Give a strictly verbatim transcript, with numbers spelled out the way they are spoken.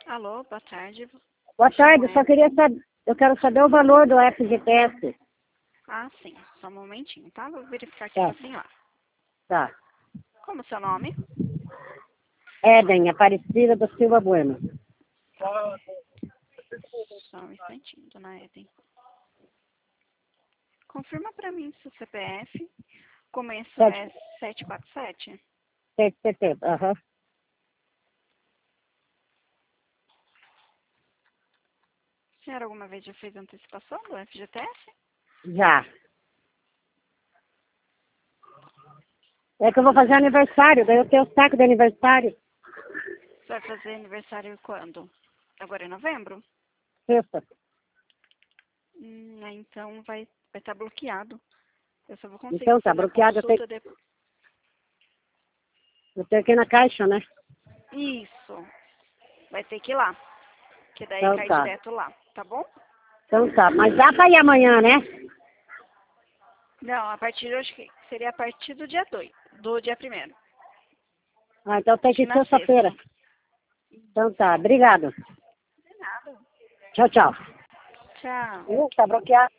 Alô, boa tarde. Boa tarde, Chamo só ela. queria saber, eu quero saber o valor do F G T S. Ah, sim. Só um momentinho, tá? Vou verificar aqui Tá. com a senhora. Tá. Como é o seu nome? Éden, Aparecida da Silva Bueno. Só um instantinho, dona Eden. Confirma pra mim seu C P F. Começo Sete. é sete quatro sete. sete de setembro, aham. A senhora alguma vez já fez antecipação do F G T S? Já. É que eu vou fazer aniversário, daí eu tenho o saco de aniversário. Você vai fazer aniversário quando? Agora em novembro? Sexta. Hum, aí então vai vai estar bloqueado. Eu só vou conseguir Então tá fazer a bloqueado, eu tenho, consulta depois. eu tenho que ir na caixa, né? Isso. Vai ter que ir lá. Que daí Então cai tá. direto lá, tá bom? Então tá, mas dá pra ir amanhã, né? Não, a partir, eu acho que seria a partir do dia dois, do dia primeiro. Ah, então tem Acho que que ir na sexta-feira. sexta. Então tá, obrigado. De nada. Tchau, tchau. Tchau. Uh, tá bloqueado.